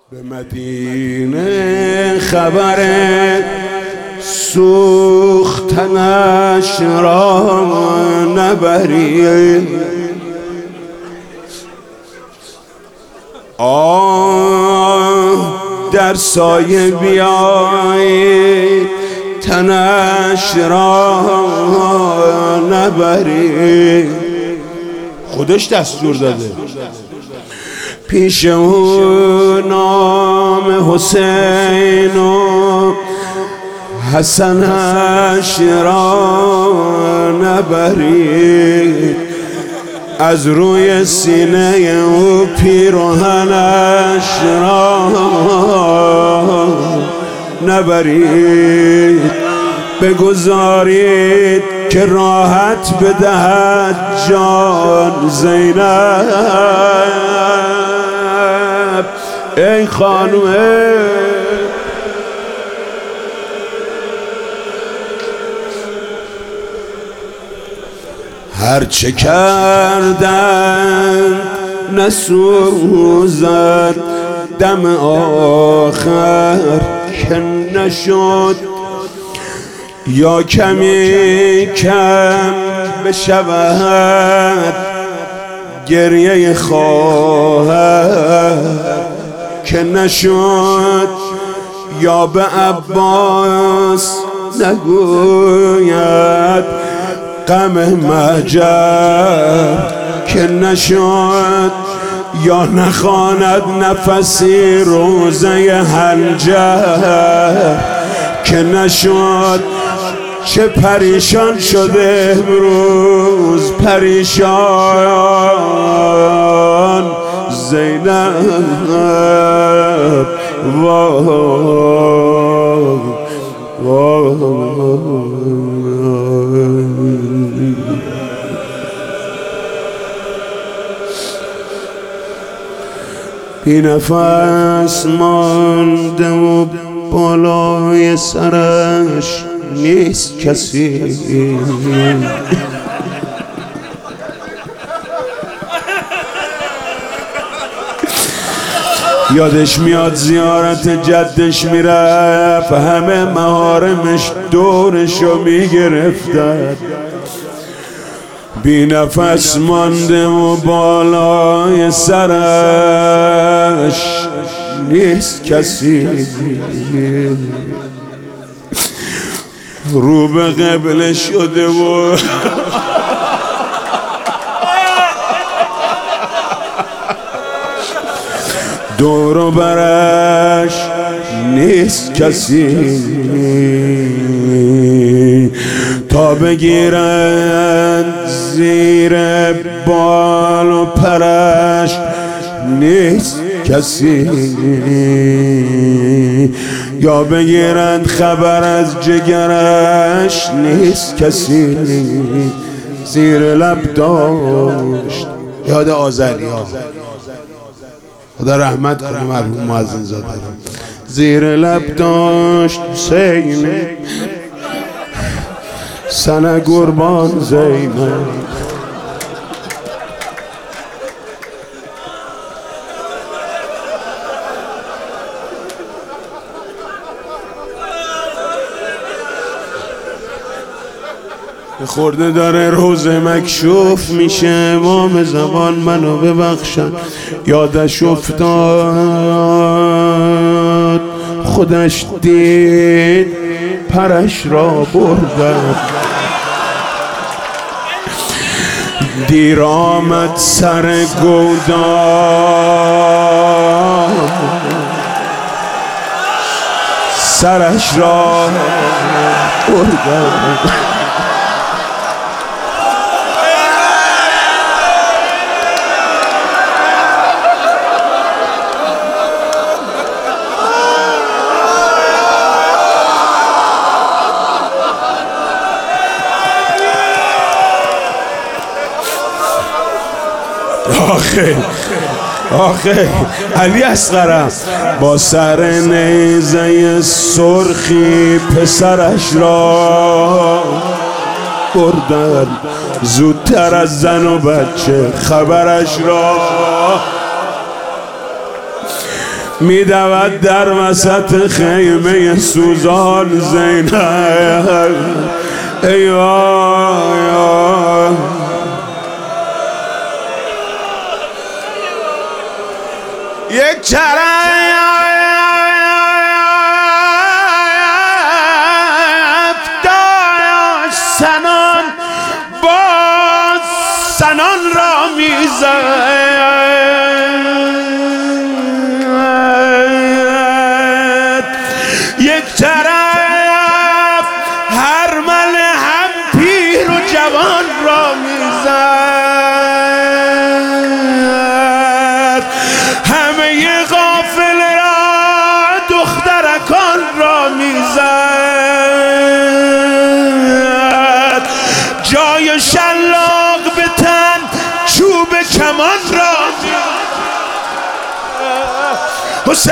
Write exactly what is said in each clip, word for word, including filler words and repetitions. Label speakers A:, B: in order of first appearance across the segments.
A: به مدینه خبر سوختنش را نبری، آه در سایه بیایی تنش را نبری. خودش دستور داده. پیش او نام حسین و حسنش را نبرید، از روی سینه او پیراهنش را نبرید، بگذارید که راحت بدهد جان زینب. ای خانومه هرچه کردن نسوزد، دم آخر که نشد یا کمی کم بشود، گریه خواهر که نشد یا به عباس نگوید، غم مهجر که نشد یا نخواند نفسی روزه هنجر که نشد. چه پریشان شده امروز پریشان زینب. وای وای بی نفس مانده و بالای سرش نیست کسی، یادش میاد زیارت جدش میرفت، همه محارمش دورشو میگرفتن. بی نفس مانده و بالای سرش نیست کسی، رو به قبله شده و دور و برش نیست کسی، تا بگیرند زیر بال و پرش نیست کسی، یا بگیرند خبر از جگرش نیست کسی. زیر لب داشت، یاد آذری ها، خدا رحمت کنه مرحوم مؤذن زاده، زیر لب داشت حسین سنه قربان زینب. خورده داره روزه مکشوف میشه، امام زمان منو ببخشن، یادش افتاد خودش دید پرش را بردن، دیر آمد سر گودان سرش را بردن. آخه آخه علی اصغرم با سر نیزه سرخی پسرش را بردن، زودتر از زن و بچه خبرش را میدود در وسط خیمه سوزان زینب. ای وای یک چرای افتاد سنان باز سنان را میزد. یک طرف هر مل هم پیر و جوان را میزد. همه غافل را دخترکان را میزد. جای شلاق به تن چوب کمان را حسین.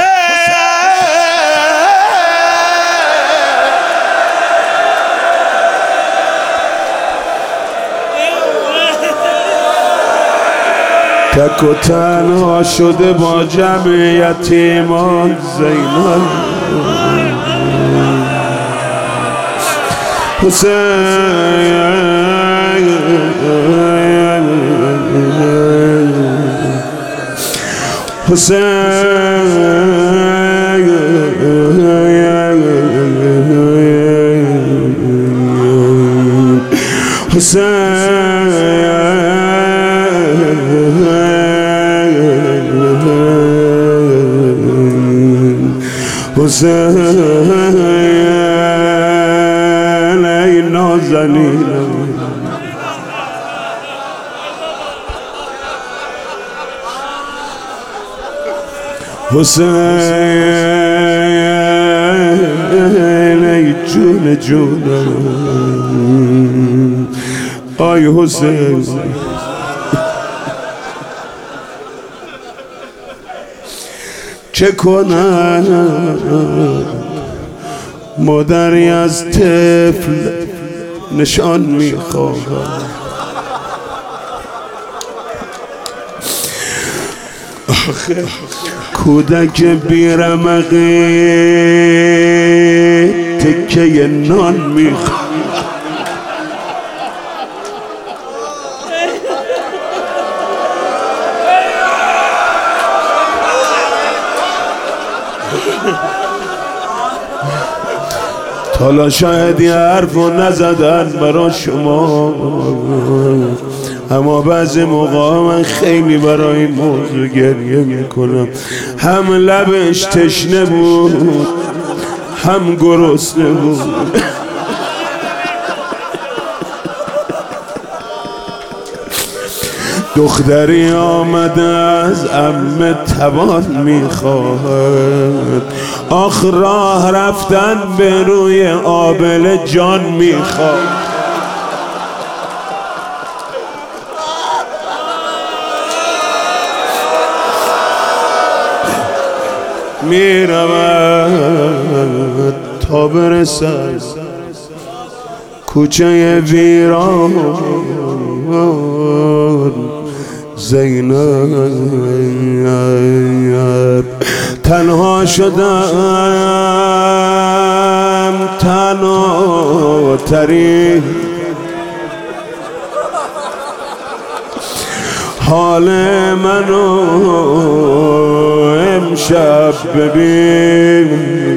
A: تک و تنها شده با جمع یتیمان زینب. حسین حسین حسین حسین ای نازنین حسین ای جون جونم. آی حسین چه کنم مادری از طفل نشان میخواهم. آخه کودک بیرمقی تکه نان میخواهم. حالا شاید یه حرفو نزدن برا شما، اما بعضی موقع من خیلی برای این موضوع گریه میکنم. هم لبش تشنه بود هم گرسنه بود. دختری آمده از عمه توان میخواهد. آخ راه رفتن به روی آبل جان میخواهد. میرود تا برسد کوچه ویران زینب. تنها شدم تنها ترین حال منو امشب ببین.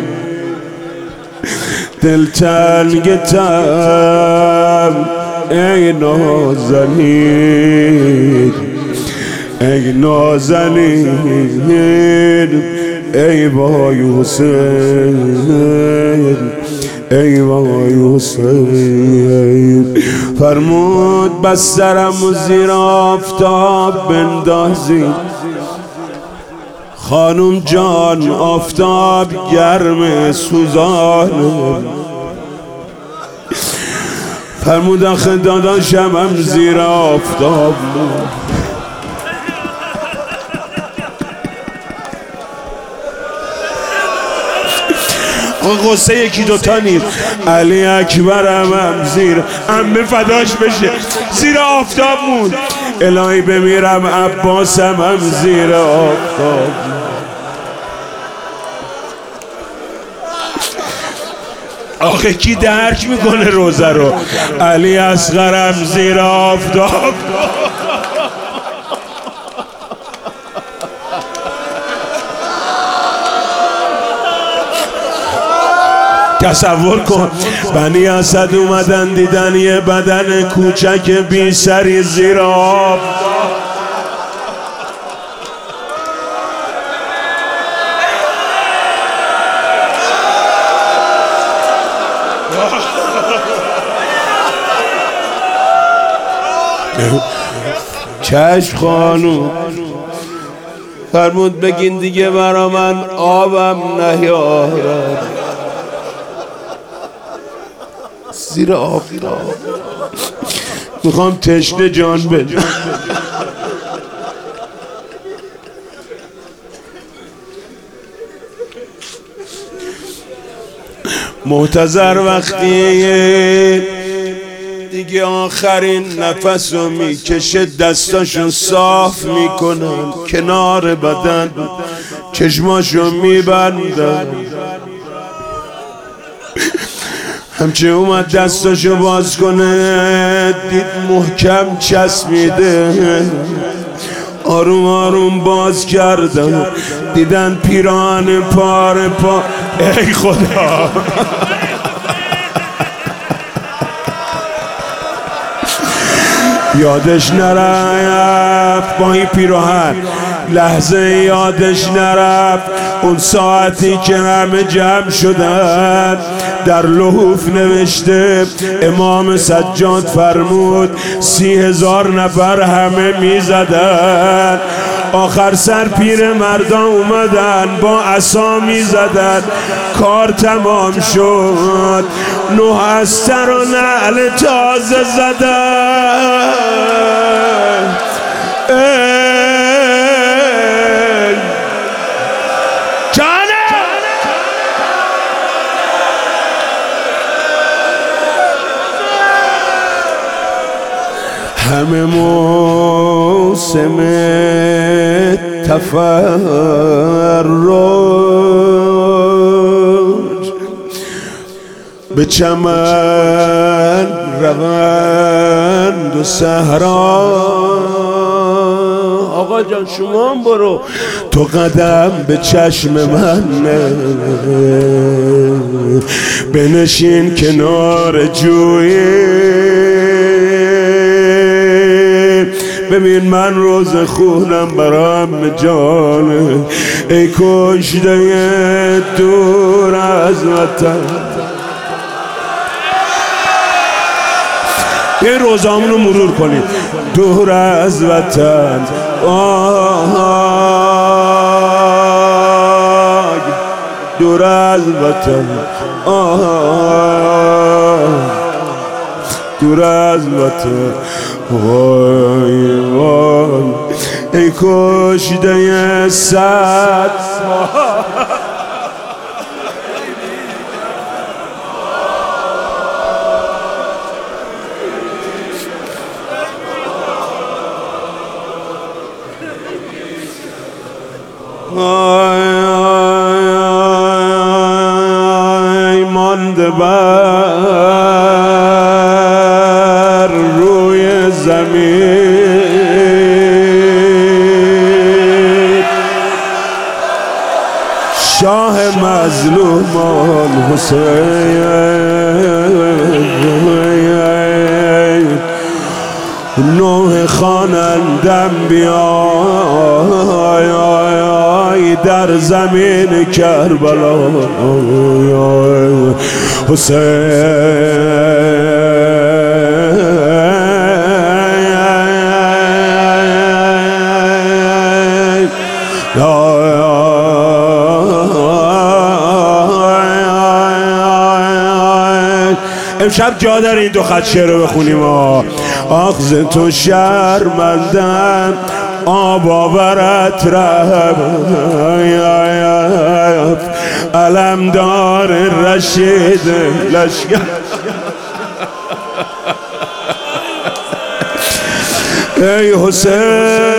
A: دلتنگتم ای نازنین ای نازنین ای وای حسین ای وای حسین. فرمود بسترم زیر آفتاب بندازید. خانم جان آفتاب گرم سوزانه. فرمود آخه داداشم هم زیر آفتاب. قصه یکی دوتا نیست. علی اکبرم هم زیر عمه فداش بشه زیر آفتاب موند. الهی بمیرم عباسم هم زیر آفتاب. آخه کی درک میکنه روزه رو؟ علی اصغرم زیر آفتاب. تصور کن بنی اسد اومدن دیدن یه بدن کوچک بی سری زیر آب. چشم خانوم فرمود بگین دیگه برا من آبم نیارد. زیر آفتاب میخوام تشنه جان بدم. محتضر وقتی دیگه آخرین نفس رو میکشه دستاشون صاف میکنن کنار بدن چشماشو میبندن. همچه اومد دستاشو باز کنه دید محکم چسبیده. آروم آروم باز کردن دیدن پیران پاره پا. ای خدا یادش نرفت با این پیراهن لحظه یادش نرفت اون ساعتی که همه جمع شدن در لحوف نوشته امام سجاد فرمود سی هزار نفر همه می زدن. آخر سر پیر مردان اومدن با عصا می زدن. کار تمام شد نه استر و نعل تازه زدن. همه موسم تفرج به چمن روند و صحرا. آقا جان شما هم برو تو قدم به چشم من بنشین کنار جویی. ببین من روز خونم برام جانه ای کشته دور از وطن. یه روزامون رو مرور کنید. دور از وطن آه دور از وطن آه دور از وطن وای وای ای کشته صد آی مانده بر روی زمین شاه مظلومان حسین. نوح خوانندم بیای در زمین کربلا حسین. امشب جا داره این دو خط شعر رو بخونیم. آخ ز تو شرمندم آب آورت رفت علمدار رشید لشکر. ای حسین